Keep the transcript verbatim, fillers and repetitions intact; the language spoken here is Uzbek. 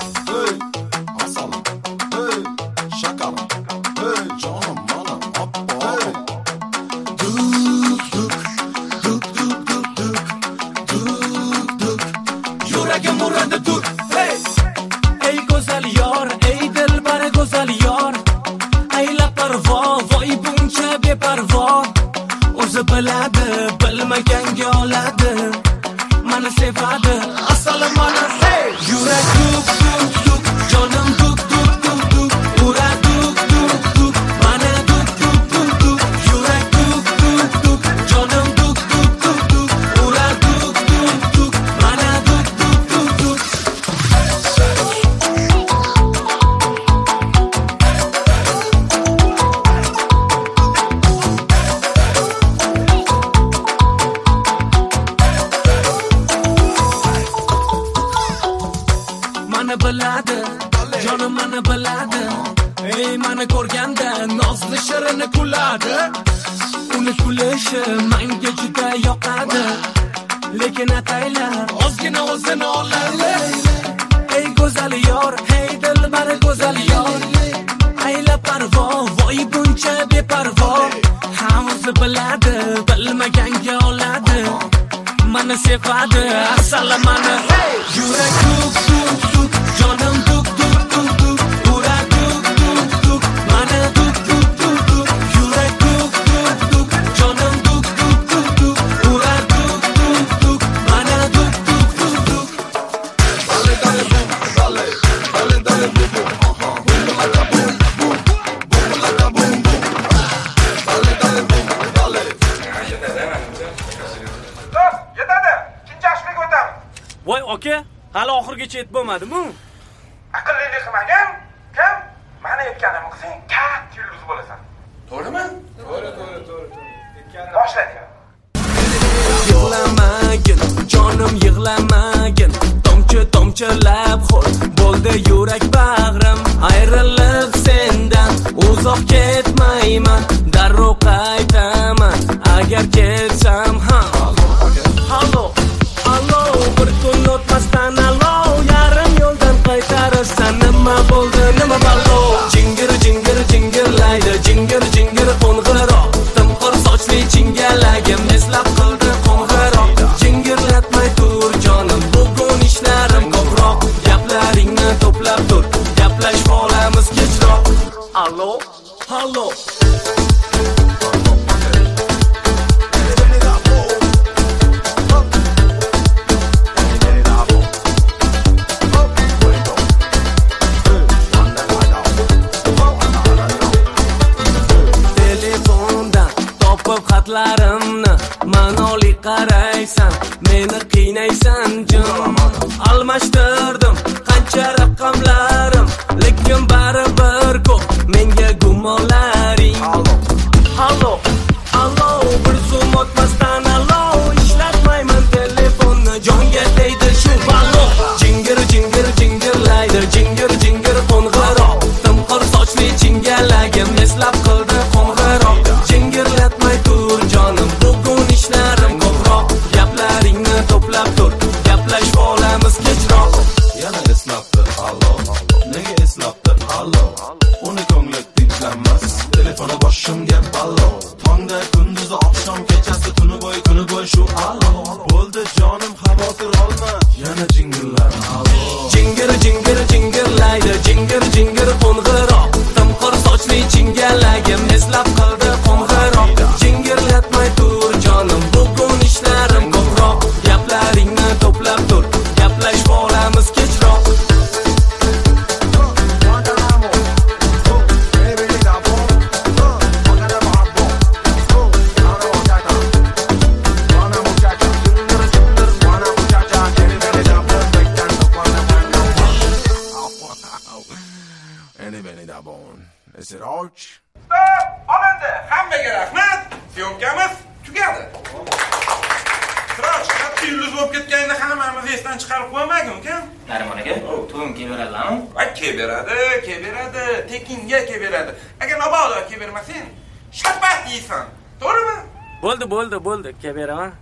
Hey, asalım. Hey, şakarım. Hey, canım manım. Hoppa. Hey. Duk duk, duk duk duk duk, duk duk. Yüreğim uranda dur. Hey. Ey güzel yar, ey dilbar güzel yar. Ayla parvo, voy buncha beparvo. O'zi biladi, bilmaganga oladi. Mani sevadi, asali mana. Hey, yurak duk duk duk, jonim duk duk duk duk, ura duk duk duk, mana duk duk duk duk, yurak duk duk duk, jonim duk duk duk duk, ura duk duk duk, mana duk duk duk duk. Mani biladi, jonim mani biladi. Ey mani ko'rganda nozli shirini kuladi. Uni kulishi menga juda yoqadi. Lekin ataylar ozgina o'zini oladi. Ey go'zal yor, hey dilbar go'zal yor. Ayla parvo, voy buncha beparvo. Ha o'zi biladi, bilmaganga oladi. Mani sevadi, asali mani. Yurak duk duk duk, jonim duk duk duk duk, ura duk duk duk, mana duk duk duk duk, yurak duk duk duk, jonim duk duk duk duk, ura duk duk duk, mana duk duk duk duk. Dale, dale, boom, dale, dale, dale, boom, boom, aha, boom, laka, boom, boom, boom, laka, boom, boom, dale, dale, boom, dale. Yetadi. Kinchashlik o'tamiz. Voy aka, hali oxirgacha yetib bo'lmadimi? Aqllilik qilmagan kim? Mani aytganimni qilsang, katta yulduz bo'lasan. To'g'rimi? To'g'ri, to'g'ri, to'g'ri. Boshlaylik. Yig'lamagin, jonim yig'lamagin. Tomchi tomchilab xo'l bo'ldi yurak bag'rim. Ayrilib sendan uzoq ketmayman, darrov qaytaman agar ketsam ham. Hallo, hallo, bir kun o'tmasdan alo, yarim yo'ldan qaytarsan. Nima bo'ldi, nima ballo? Jingir jingir jingirlaydi, jingir jingir qo'ng'iroq. Timqir sochli chingalagim eslab qildi qo'ng'iroq. Jingirlatmay tur jonim, bugun ishlarim ko'proq. Gaplaringni to'plab tur, gaplashib olamiz kechroq. Allo, hallo. Telefondan topib xatlarimni ma'noli qaraysan, meni qiynaysan jim. Almashtirdim qancha raqamlarim, lekin baribir ko'p menga gumonlaring. Hallo, hallo, bir zum o'tmasdan alo, ishlatmayman telefonni, jonga tegdi shu ballo. Jingir jingir jingirlaydi, jingir jingir qo'ng'iroq. Timqir sochli chingalagim eslab qildi qo'ng'iroq. Jingirlatmay tur jonim, bugun ishlarim ko'proq. Gaplaringni to'plab tur, gaplashib olamiz kechroq. Yana eslabdi, allo, nega eslabdi, allo. Uni ko'ngli tinchlanmas, telefoni boshimga ballo. Tongda kunduzi oqshom kechasi kuni bo'yi kuni bo'yi shu allo. Bo'ldi jonim, xavotir olma, yana jingirlar, allo. Jingir jingir jingirlaydi, jingir jingir qo'ng'iroq. Timqir sochli chingalagim eslab qildi qo'ng'iroq. Jingirlatmay tur jonim, bugun ishlarim ko'proq. Gaplaringni to'plab tur, gaplashib olamiz kechroq. Eni beni da bon. Is it arch? Stop! Olindi. Hammaga rahmat. Syomkamiz tugadi. Siroj, katta yulduz bo'lib ketganingda hammamizni esdan chiqarib qo'ymagin, ukam. Narimon aka, to'yim kelaveradilarmi? Va kelaveradi, kelaveradi, tekinga kelaveradi. Agar mabodo kelavermasang, shapat yeysan. To'g'rimi? Bo'ldi, bo'ldi, bo'ldi, kelaverman.